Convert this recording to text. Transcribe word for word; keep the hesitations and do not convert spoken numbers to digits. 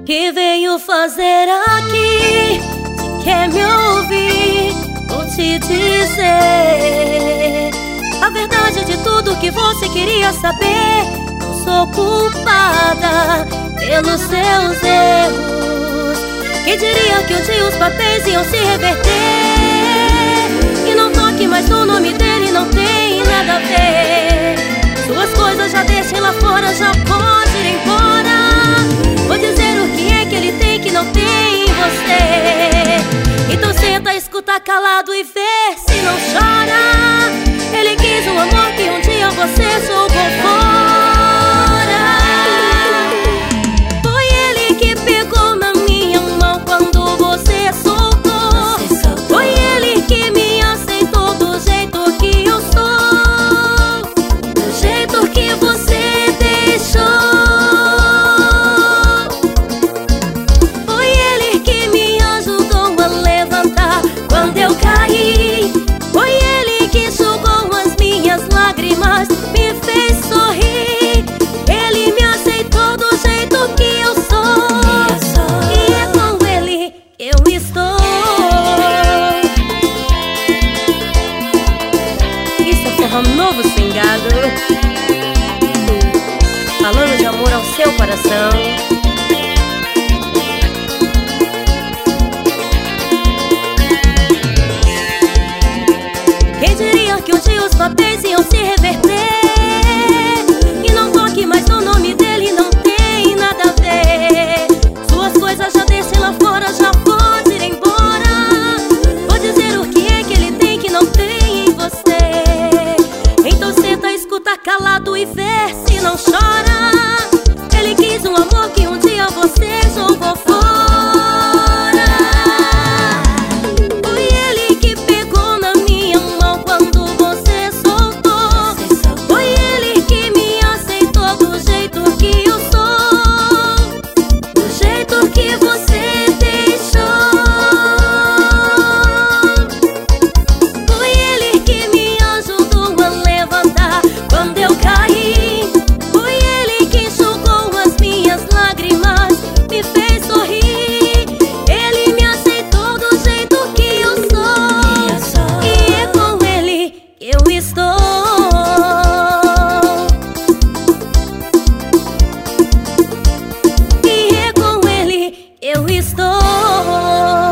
que veio fazer aqui? Se quer me ouvir, vou te dizer a verdade de tudo que você queria saber. Não sou culpada pelos seus erros. Quem diria que um dia os papéis iam se reverter? E não toque mais no nome dele, não tem nada a ver. Suas coisas já deixem lá fora, já pode ir embora. Vou dizer o que é que ele tem que não tem em você. Então senta, escuta calado e vê se não chora. Ele quis um amor que um dia você jogou fora. Foi ele que pegou na minha mão quando você soltou. Foi ele que me aceitou do jeito que eu sou, do jeito que você deixou. Foi ele que me ajudou a levantar quando eu caí. Foi ele que enxugou as minhas lágrimas, me fez sorrir. Ele me aceitou do jeito que eu sou, e é com ele que eu estou. Isso é forró novo, swingado, falando de amor ao seu coração. Quem diria que um dia os papéis iam se reverter? E não toque mais no nome dele, não tem nada a ver. Suas coisas já deixem lá fora, já pode ir embora. Vou dizer o que é que ele tem que não tem em você. Então senta, escuta calado e vê se não chora. Ele quis um amor que um dia você jogou fora. Foi ele que pegou na minha mão quando você soltou. Foi ele que me aceitou do jeito que eu sou, do jeito que você deixou. Foi ele que me ajudou a levantar quando eu caí. Foi ele que enxugou as minhas lágrimas, me fez sorrir. Ele me aceitou do jeito que eu sou, e é com ele que eu estou. E é com ele que eu estou.